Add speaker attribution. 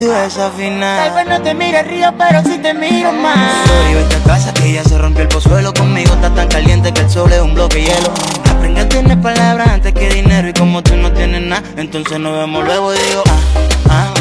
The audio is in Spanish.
Speaker 1: Desafinar.
Speaker 2: Tal vez no te mire el río, pero sí te miro más.
Speaker 1: Sorry, vete a casa que ya se rompió el pozuelo. Conmigo está tan caliente que el sol es un bloque de hielo. Aprende a tener palabras antes que dinero. Y como tú no tienes nada, entonces nos vemos luego y digo,